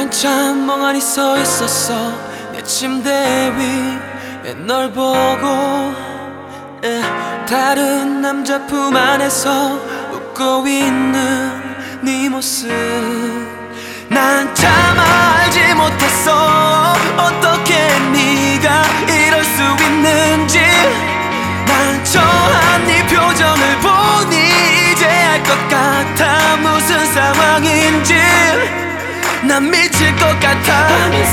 한참 멍하니 서 있었어. 내 침대 위에 널 보고 다른 남자 품 안에서 웃고 있는 네 모습. 난 차마 알지 못했어. 어떻게 네가 이럴 수 있는지. 난 처한 네 표정을 보니 이제 알 것 같아. 무슨 상황인지 난 미칠 것 같아.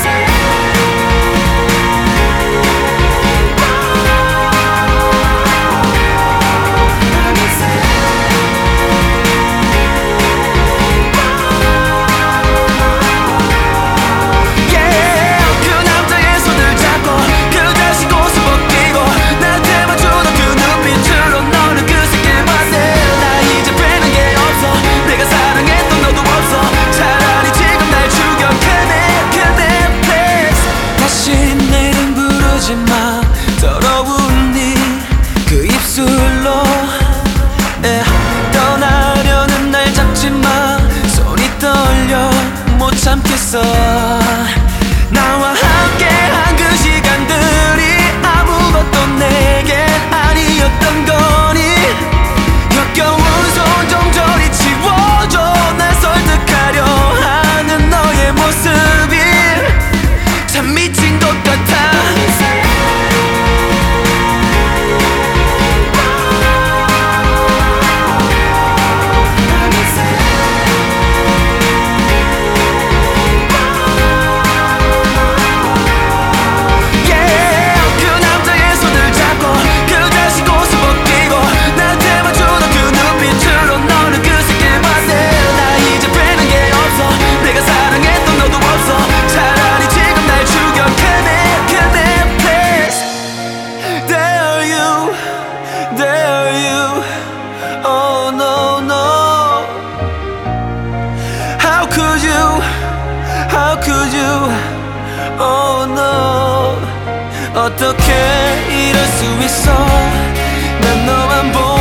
더러운 네 그 입술로 떠나려는 날 잡지마. 손이 떨려 못 참겠어. 나와 함께한 그 시간들이 아무것도 내겐 아니었던 거니. 역겨운 손 좀 저리 치워줘. 날 설득하려 하는 너의 모습이 참 미친 것 같아. How could you? Oh no. 어떻게 이럴 수 있어. 난 너만 보고